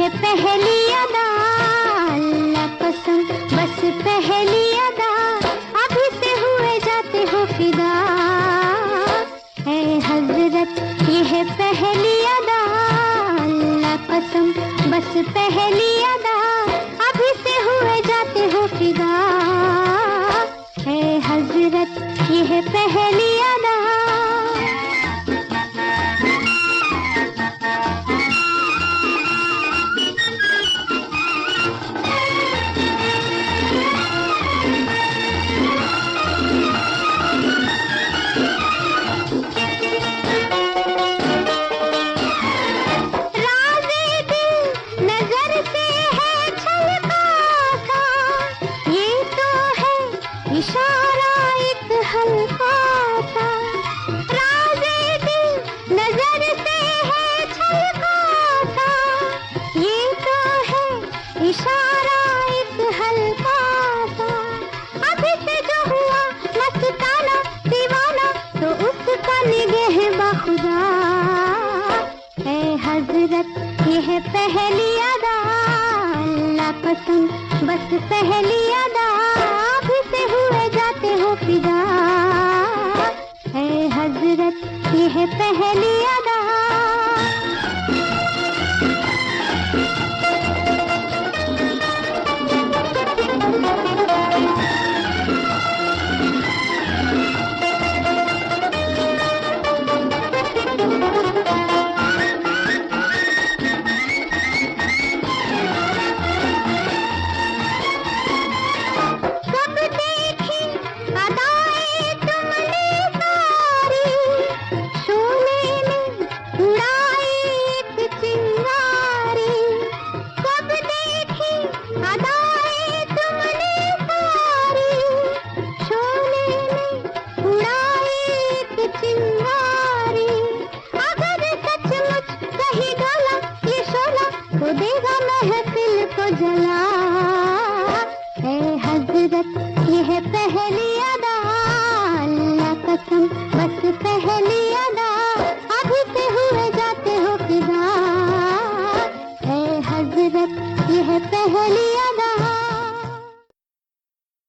पहली अदा, अल्लाह कसम बस पहली अदा, अभी से हुए जाते हो फिदा। है हजरत ये है पहली अदा, अल्लाह कसम बस पहली अदा, अभी से हुए जाते हो फिदा। है हजरत ये है पहली अदा। इशारा एक हल्का सा, राज़े दिल नजर से है छलका सा, ये तो है इशारा एक हल्का सा। अभी से जो हुआ मस्ताना दीवाना, तो उसका निगह बाखुदा। है हजरत ये है पहली अदा, अल्लाह कसम बस पहली अदा, अभी से हुए जाते हो फिदा। है हजरत ये है पहली अदा। देगा महफिल को जला। है हजरत ये है पहली अदा, अल्लाह कसम बस पहली अदा, अभी से हुए जाते हो फिदा। है हजरत ये है पहली